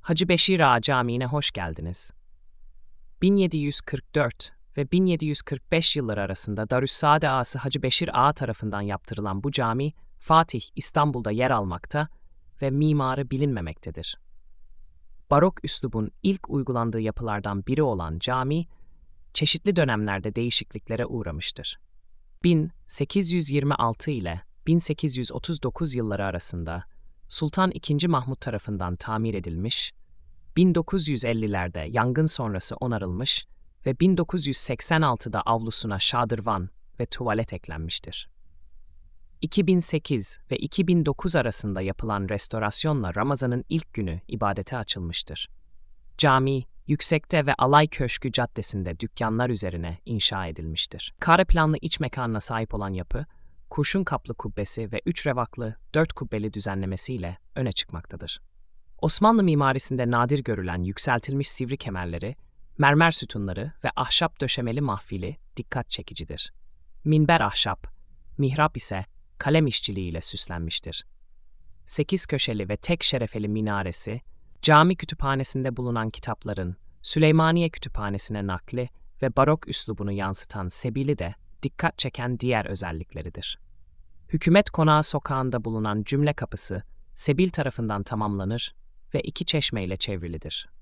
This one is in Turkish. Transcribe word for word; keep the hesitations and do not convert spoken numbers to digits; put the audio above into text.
Hacı Beşir Ağa Camii'ne hoş geldiniz. bin yedi yüz kırk dört ve bin yedi yüz kırk beş yılları arasında Darüssaade Ağası Hacı Beşir Ağa tarafından yaptırılan bu cami, Fatih, İstanbul'da yer almakta ve mimarı bilinmemektedir. Barok üslubun ilk uygulandığı yapılardan biri olan cami, çeşitli dönemlerde değişikliklere uğramıştır. bin sekiz yüz yirmi altı ile bin sekiz yüz otuz dokuz yılları arasında Sultan ikinci. Mahmut tarafından tamir edilmiş, bin dokuz yüz ellilerde yangın sonrası onarılmış ve bin dokuz yüz seksen altıda avlusuna şadırvan ve tuvalet eklenmiştir. iki bin sekiz ve iki bin dokuz arasında yapılan restorasyonla Ramazan'ın ilk günü ibadete açılmıştır. Cami, yüksekte ve Alay Köşkü Caddesi'nde dükkanlar üzerine inşa edilmiştir. Kare planlı iç mekanına sahip olan yapı, kurşun kaplı kubbesi ve üç revaklı, dört kubbeli düzenlemesiyle öne çıkmaktadır. Osmanlı mimarisinde nadir görülen yükseltilmiş sivri kemerleri, mermer sütunları ve ahşap döşemeli mahfili dikkat çekicidir. Minber ahşap, mihrap ise kalem işçiliğiyle süslenmiştir. Sekiz köşeli ve tek şerefeli minaresi, cami kütüphanesinde bulunan kitapların Süleymaniye Kütüphanesi'ne nakli ve barok üslubunu yansıtan sebili de dikkat çeken diğer özellikleridir. Hükümet Konağı sokağında bulunan cümle kapısı, sebil tarafından tamamlanır ve iki çeşmeyle çevrilidir.